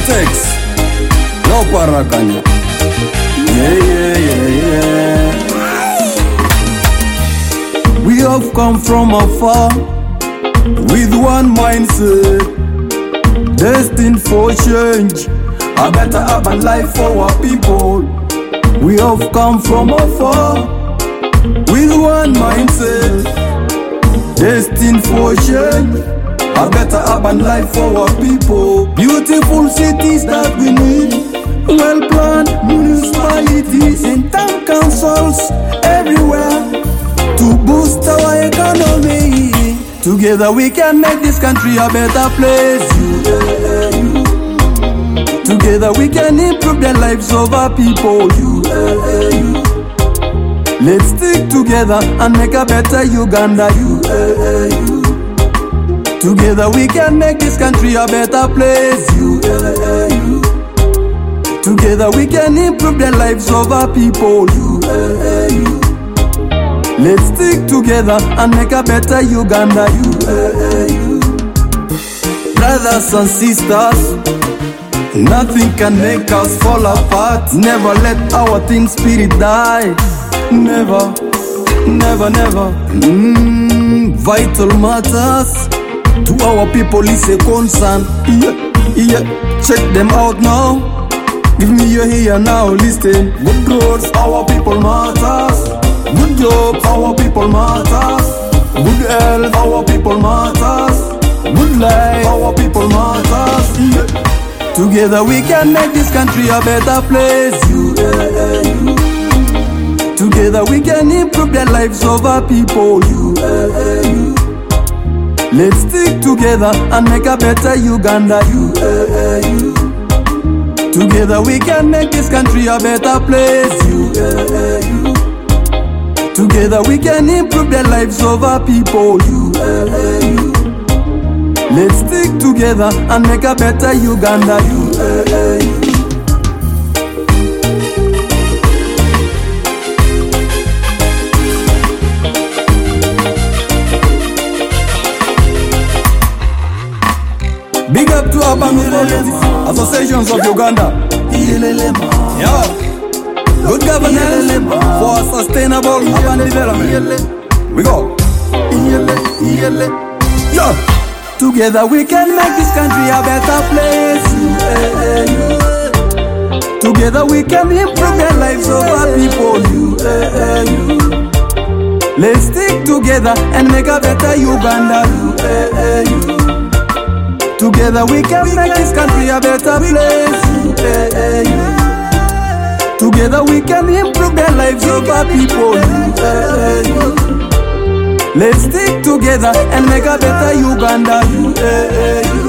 Atex, no parakanya. Yeah. We have come from afar with one mindset, destined for change, a better urban life for our people. We have come from afar with one mindset, destined for change, a better urban life for our people. Beautiful cities that we need, well-planned municipalities and town councils everywhere to boost our economy. Together we can make this country a better place. Together we can improve the lives of our people. Let's stick together and make a better Uganda. Together we can make this country a better place. Together we can improve the lives of our people. Let's stick together and make a better Uganda. Brothers and sisters, nothing can make us fall apart. Never let our team spirit die. Never. Vital matters to our people is a concern. Yeah. Check them out now. Give me your ear now, listen. Good roads, our people matters. Good jobs, our people matters. Good health, our people matters. Good life, our people matters. Yeah. Together we can make this country a better place. Together we can improve the lives of our people. Let's stick together and make a better Uganda. Together we can make this country a better place. Together we can improve the lives of our people. Let's stick together and make a better Uganda. Big up to our Bangladesh associations of Uganda. Yeah. Good governance for sustainable urban development. We go. Yeah. Together we can make this country a better place. Together we can improve the lives of our people. Let's stick together and make a better Uganda. Together we can make this country a better place. Together we can improve the lives of our people. Let's stick together and make a better Uganda.